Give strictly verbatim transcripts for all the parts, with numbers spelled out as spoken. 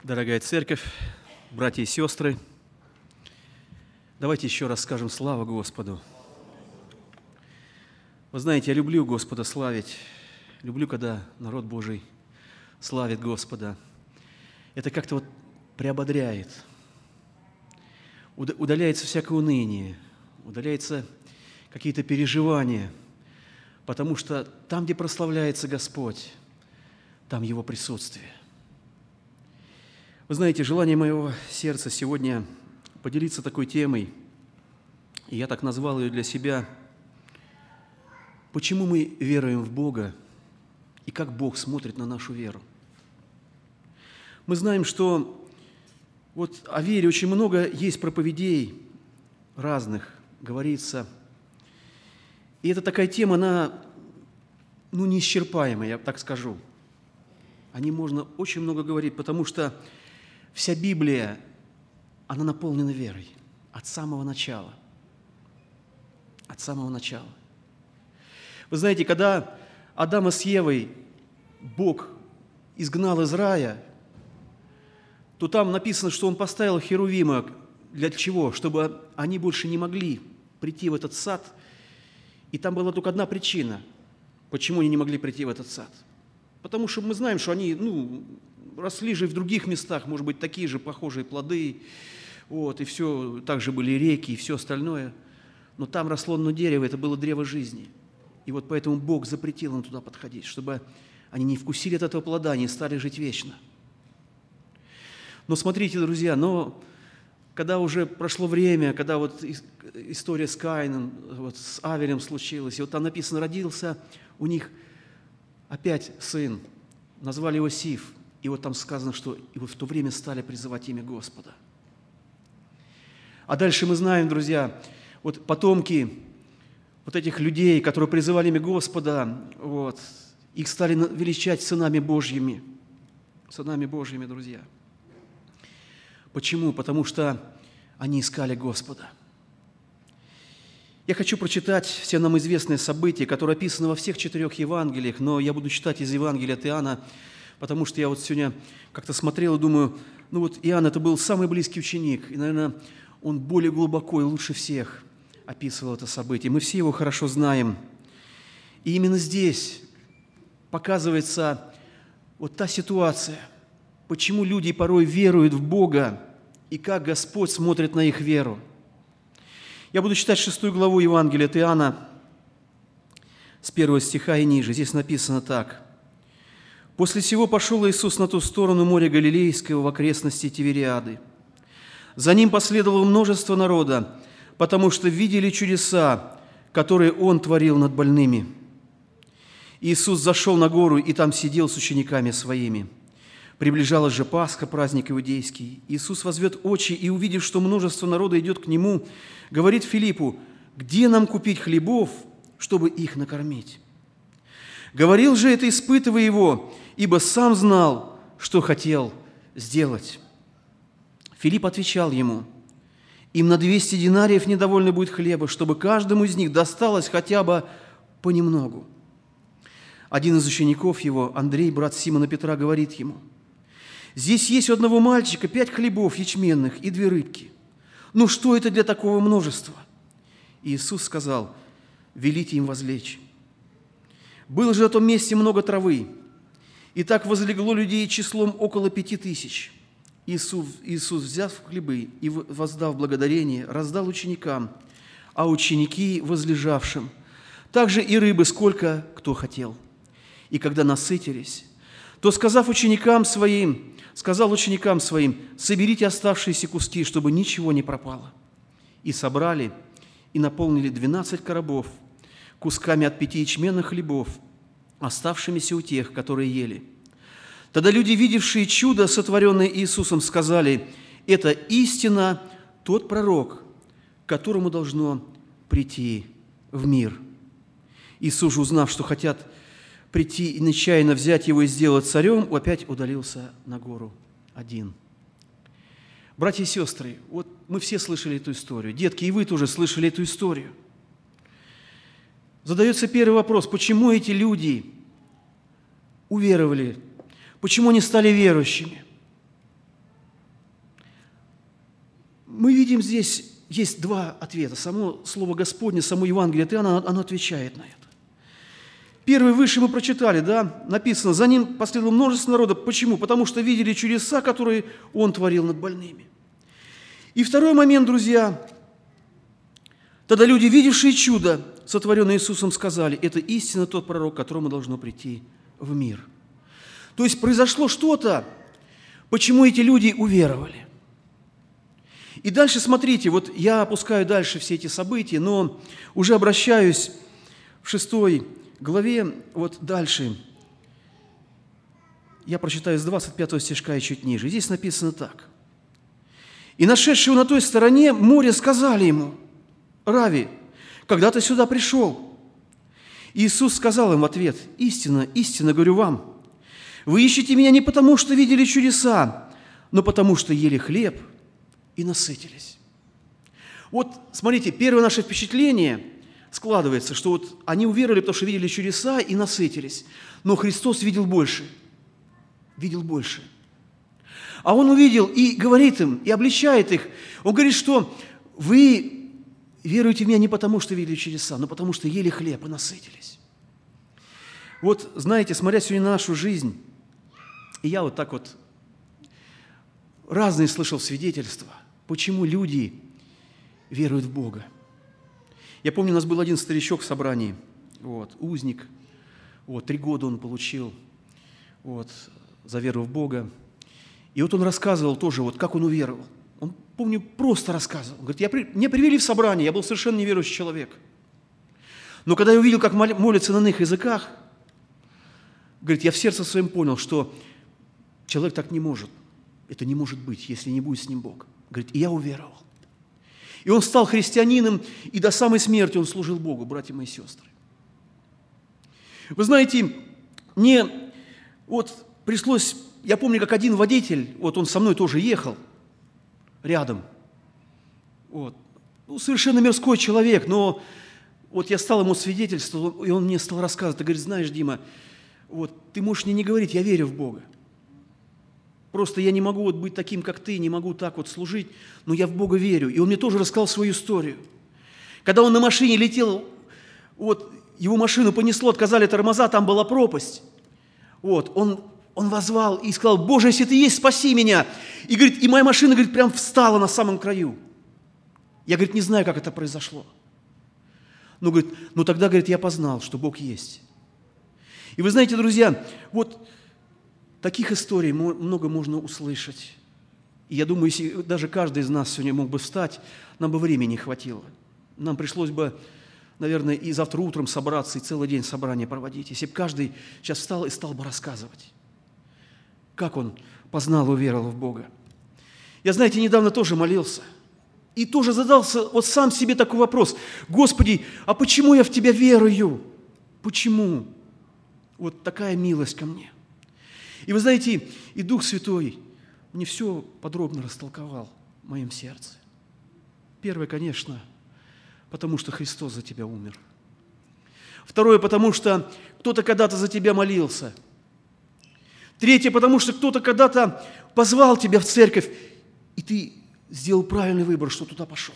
Дорогая церковь, братья и сестры, давайте еще раз скажем слава Господу. Вы знаете, я люблю Господа славить, люблю, когда народ Божий славит Господа. Это как-то вот приободряет, удаляется всякое уныние, удаляются какие-то переживания, потому что там, где прославляется Господь, там Его присутствие. Вы знаете, желание моего сердца сегодня поделиться такой темой, и я так назвал ее для себя: почему мы веруем в Бога и как Бог смотрит на нашу веру. Мы знаем, что вот о вере очень много есть проповедей разных, говорится. И это такая тема, она ну, неисчерпаемая, я так скажу. О ней можно очень много говорить, потому что вся Библия, она наполнена верой от самого начала. От самого начала. Вы знаете, когда Адама с Евой Бог изгнал из рая, то там написано, что Он поставил херувима. Для чего? Чтобы они больше не могли прийти в этот сад. И там была только одна причина, почему они не могли прийти в этот сад. Потому что мы знаем, что они, ну, росли же в других местах, может быть, такие же похожие плоды, вот, и все, также были реки и все остальное. Но там росло одно дерево, это было древо жизни. И вот поэтому Бог запретил им туда подходить, чтобы они не вкусили от этого плода, не стали жить вечно. Но смотрите, друзья, но когда уже прошло время, когда вот история с Каином, вот с Авелем случилась, и вот там написано, родился у них опять сын, назвали его Сиф. И вот там сказано, что и вот в то время стали призывать имя Господа. А дальше мы знаем, друзья, вот потомки вот этих людей, которые призывали имя Господа, вот, их стали величать сынами Божьими. Сынами Божьими, друзья. Почему? Потому что они искали Господа. Я хочу прочитать все нам известные события, которые описаны во всех четырех Евангелиях, но я буду читать из Евангелия от Иоанна, потому что я вот сегодня как-то смотрел и думаю, ну вот Иоанн это был самый близкий ученик, и, наверное, он более глубоко и лучше всех описывал это событие. Мы все его хорошо знаем. И именно здесь показывается вот та ситуация, почему люди порой веруют в Бога и как Господь смотрит на их веру. Я буду читать шестую главу Евангелия от Иоанна с первого стиха и ниже. Здесь написано так. «После сего пошел Иисус на ту сторону моря Галилейского в окрестности Тивериады. За Ним последовало множество народа, потому что видели чудеса, которые Он творил над больными. Иисус зашел на гору и там сидел с учениками Своими. Приближалась же Пасха, праздник иудейский. Иисус возвет очи и, увидев, что множество народа идет к Нему, говорит Филиппу: где нам купить хлебов, чтобы их накормить? Говорил же это, испытывая его, ибо сам знал, что хотел сделать. Филипп отвечал ему: им на двести динариев недовольно будет хлеба, чтобы каждому из них досталось хотя бы понемногу. Один из учеников его, Андрей, брат Симона Петра, говорит ему: здесь есть у одного мальчика пять хлебов ячменных и две рыбки. Ну что это для такого множества? И Иисус сказал: велите им возлечь. Было же в том месте много травы, и так возлегло людей числом около пяти тысяч. Иисус, Иисус, взяв хлебы и воздав благодарение, раздал ученикам, а ученики возлежавшим, также и рыбы, сколько кто хотел. И когда насытились, то, сказав ученикам своим, сказал ученикам своим: соберите оставшиеся куски, чтобы ничего не пропало. И собрали, и наполнили двенадцать коробов кусками от пяти ячменных хлебов, оставшимися у тех, которые ели. Тогда люди, видевшие чудо, сотворенное Иисусом, сказали: это истинно тот пророк, к которому должно прийти в мир. Иисус же, узнав, что хотят прийти и нечаянно взять его и сделать царем, опять удалился на гору один. Братья и сестры, вот мы все слышали эту историю. Детки, и вы тоже слышали эту историю. Задается первый вопрос: почему эти люди уверовали? Почему они стали верующими? мы видим здесь, есть два ответа. Само Слово Господне, само Евангелие от Иоанна, оно отвечает на это. Первый выше мы прочитали, да, написано, за ним последовало множество народа. Почему? Потому что видели чудеса, которые он творил над больными. И второй момент, друзья, тогда люди, видевшие чудо, сотворенное Иисусом, сказали, это истинно тот пророк, к которому должно прийти в мир. То есть произошло что-то, почему эти люди уверовали. И дальше смотрите, вот я опускаю дальше все эти события, но уже обращаюсь в шестой главе, вот дальше. Я прочитаю с двадцать пятого стишка и чуть ниже. Здесь написано так. «И нашедшие на той стороне моря сказали ему, Рави, когда ты сюда пришел?» И Иисус сказал им в ответ, «Истинно, истинно говорю вам, вы ищете меня не потому, что видели чудеса, но потому, что ели хлеб и насытились». Вот, смотрите, первое наше впечатление складывается, что вот они уверовали, потому что видели чудеса и насытились. Но Христос видел больше. Видел больше. А Он увидел и говорит им, и обличает их. Он говорит, что вы веруете в меня не потому, что видели чудеса, но потому, что ели хлеб и насытились. Вот, знаете, смотря сегодня на нашу жизнь, и я вот так вот разные слышал свидетельства, почему люди веруют в Бога. Я помню, у нас был один старичок в собрании, вот, узник, вот, три года он получил вот, за веру в Бога. И вот он рассказывал тоже, вот, как он уверовал. Он, помню, просто рассказывал. Он говорит, я, меня привели в собрание, я был совершенно неверующий человек. Но когда я увидел, как молятся на иных языках, говорит, я в сердце своем понял, что человек так не может. Это не может быть, если не будет с ним Бог. Говорит, и я уверовал. И он стал христианином, и до самой смерти он служил Богу, братья мои сестры. Вы знаете, мне вот пришлось, я помню, как один водитель, вот он со мной тоже ехал рядом, вот, ну, совершенно мирской человек, но вот я стал ему свидетельствовать, и он мне стал рассказывать, и говорит, знаешь, Дима, вот, ты можешь мне не говорить, я верю в Бога. Просто я не могу вот быть таким, как ты, не могу так вот служить, но я в Бога верю. И он мне тоже рассказал свою историю. Когда он на машине летел, вот, его машину понесло, отказали тормоза, там была пропасть. Вот, он, он воззвал и сказал, Боже, если ты есть, спаси меня. И, говорит, и моя машина, говорит, прям встала на самом краю. Я, говорит, не знаю, как это произошло. Но, говорит, ну тогда, говорит, я познал, что Бог есть. И вы знаете, друзья, вот таких историй много можно услышать. И я думаю, если даже каждый из нас сегодня мог бы встать, нам бы времени не хватило. Нам пришлось бы, наверное, и завтра утром собраться, и целый день собрания проводить. Если бы каждый сейчас встал и стал бы рассказывать, как он познал и уверовал в Бога. Я, знаете, недавно тоже молился. И тоже задался вот сам себе такой вопрос. Господи, а почему я в Тебя верую? Почему? Вот такая милость ко мне. И вы знаете, и Дух Святой мне все подробно растолковал в моем сердце. Первое, конечно, потому что Христос за тебя умер. Второе, потому что кто-то когда-то за тебя молился. Третье, потому что кто-то когда-то позвал тебя в церковь, и ты сделал правильный выбор, что туда пошел.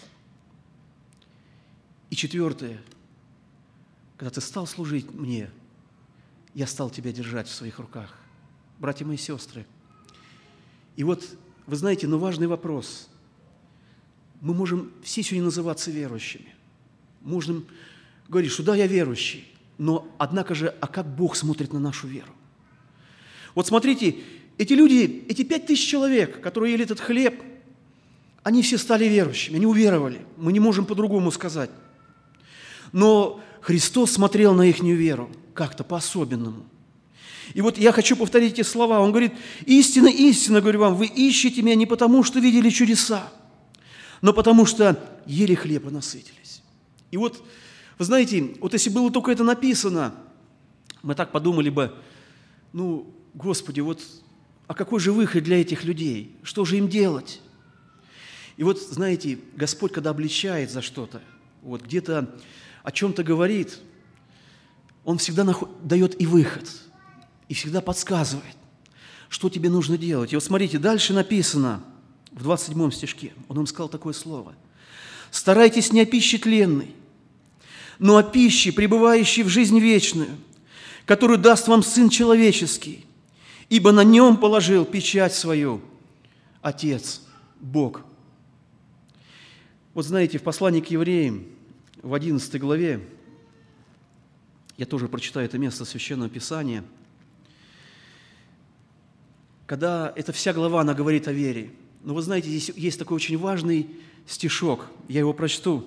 И четвертое, когда ты стал служить мне, я стал тебя держать в своих руках. Братья мои сестры, и вот, вы знаете, но важный вопрос. Мы можем все сегодня называться верующими. Можем говорить, что да, я верующий, но, однако же, а как Бог смотрит на нашу веру? Вот смотрите, эти люди, эти пять тысяч человек, которые ели этот хлеб, они все стали верующими, они уверовали. Мы не можем по-другому сказать. Но Христос смотрел на их веру как-то по-особенному. И вот я хочу повторить эти слова. Он говорит, истинно, истинно, говорю вам, вы ищете меня не потому, что видели чудеса, но потому что ели хлеб и насытились. И вот, вы знаете, вот если было только это написано, мы так подумали бы, ну, Господи, вот, а какой же выход для этих людей? Что же им делать? И вот, знаете, Господь, когда обличает за что-то, вот где-то о чем-то говорит, Он всегда наход... дает и выход, и всегда подсказывает, что тебе нужно делать. И вот смотрите, дальше написано, в двадцать седьмом стишке, он им сказал такое слово: «Старайтесь не о пище тленной, но о пище, пребывающей в жизнь вечную, которую даст вам Сын Человеческий, ибо на нем положил печать свою Отец, Бог». Вот знаете, в послании к евреям, в одиннадцатой главе, я тоже прочитаю это место Священного Писания, когда эта вся глава, она говорит о вере. Но вы знаете, здесь есть такой очень важный стишок, я его прочту.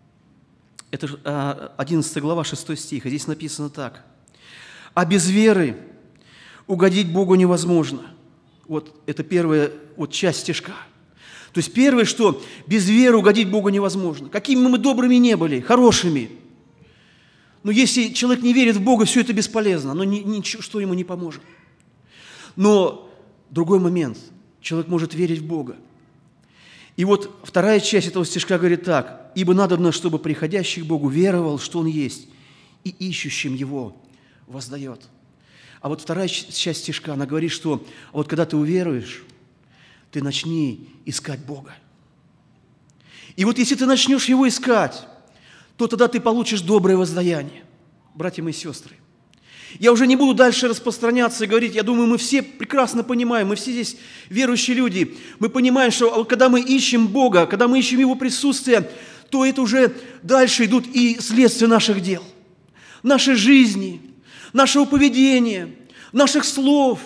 Это одиннадцатая глава, шестой стих, и здесь написано так: «А без веры угодить Богу невозможно». Вот это первая вот часть стишка. То есть первое, что без веры угодить Богу невозможно. Какими мы добрыми не были, хорошими. Но если человек не верит в Бога, все это бесполезно, оно ничто ему не поможет. Но другой момент, человек может верить в Бога. И вот вторая часть этого стишка говорит так: «Ибо надобно, чтобы приходящий к Богу веровал, что Он есть, и ищущим Его воздает». А вот вторая часть стишка, она говорит, что вот когда ты уверуешь, ты начни искать Бога. И вот если ты начнешь Его искать, то тогда ты получишь доброе воздаяние, братья мои сестры. Я уже не буду дальше распространяться и говорить, я думаю, мы все прекрасно понимаем, мы все здесь верующие люди, мы понимаем, что когда мы ищем Бога, когда мы ищем Его присутствие, то это уже дальше идут и следствия наших дел, нашей жизни, нашего поведения, наших слов.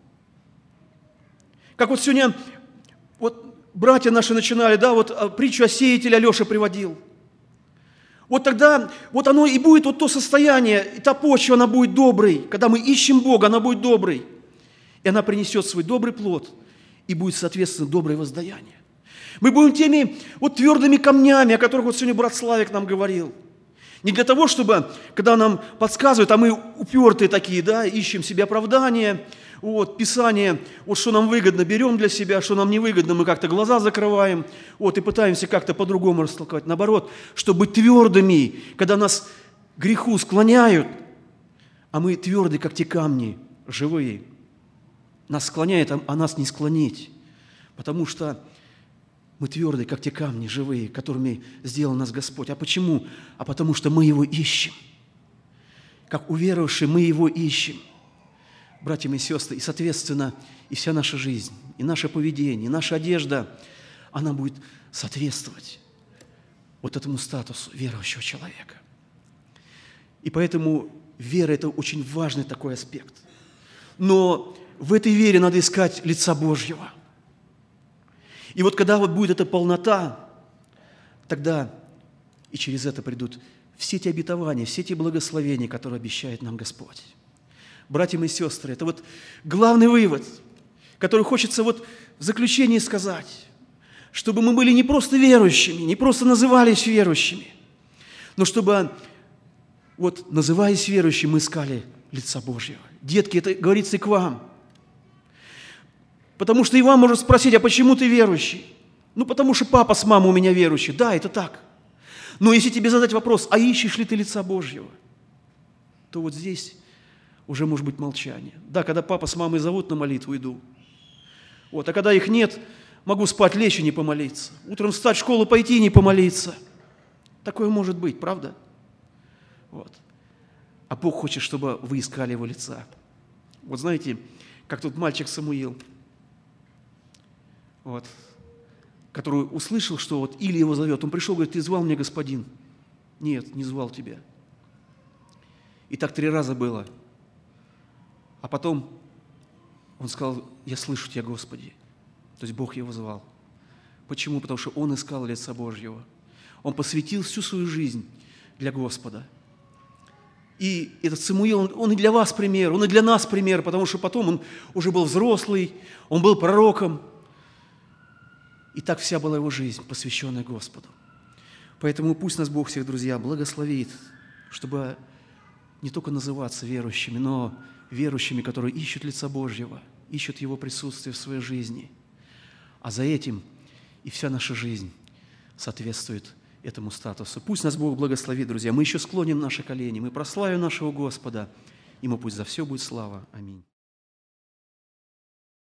Как вот сегодня вот братья наши начинали, да, вот притчу о сеятеле Алеша приводил. Вот тогда вот оно и будет вот то состояние, и та почва, она будет доброй. Когда мы ищем Бога, она будет доброй. И она принесет свой добрый плод, и будет, соответственно, доброе воздаяние. Мы будем теми вот твердыми камнями, о которых вот сегодня брат Славик нам говорил. Не для того, чтобы, когда нам подсказывают, а мы упертые такие, да, ищем себе оправдания, вот, Писание, вот что нам выгодно, берем для себя, что нам невыгодно, мы как-то глаза закрываем, вот, и пытаемся как-то по-другому растолковать. Наоборот, чтобы быть твердыми, когда нас к греху склоняют, а мы твердые, как те камни, живые. Нас склоняет, а нас не склонить, потому что мы твердые, как те камни живые, которыми сделал нас Господь. А почему? А потому что мы Его ищем. Как уверовавшие, мы Его ищем. Братья и сестры, и, соответственно, и вся наша жизнь, и наше поведение, и наша одежда, она будет соответствовать вот этому статусу верующего человека. И поэтому вера – это очень важный такой аспект. Но в этой вере надо искать лица Божьего. И вот когда вот будет эта полнота, тогда и через это придут все те обетования, все те благословения, которые обещает нам Господь. Братья и сестры, это вот главный вывод, который хочется вот в заключении сказать, чтобы мы были не просто верующими, не просто назывались верующими, но чтобы, вот называясь верующими, мы искали лица Божьего. Детки, это говорится и к вам. Потому что и вам может спросить, а почему ты верующий? Ну, потому что папа с мамой у меня верующий. Да, это так. Но если тебе задать вопрос, а ищешь ли ты лица Божьего, то вот здесь уже может быть молчание. Да, когда папа с мамой зовут на молитву, иду. Вот, а когда их нет, могу спать, лечь и не помолиться. Утром встать в школу, пойти и не помолиться. Такое может быть, правда? Вот. А Бог хочет, чтобы вы искали Его лица. Вот знаете, как тот мальчик Самуил, вот, который услышал, что вот Или его зовет. Он пришел, говорит, ты звал меня, господин? Нет, не звал тебя. И так три раза было. А потом он сказал, я слышу тебя, Господи. То есть Бог его звал. Почему? Потому что он искал лица Божьего. Он посвятил всю свою жизнь для Господа. И этот Самуил, он, он и для вас пример, он и для нас пример, потому что потом он уже был взрослый, он был пророком. И так вся была его жизнь, посвященная Господу. Поэтому пусть нас Бог всех, друзья, благословит, чтобы не только называться верующими, но верующими, которые ищут лица Божьего, ищут Его присутствие в своей жизни. А за этим и вся наша жизнь соответствует этому статусу. Пусть нас Бог благословит, друзья. Мы еще склоним наши колени, мы прославим нашего Господа, Ему пусть за все будет слава. Аминь.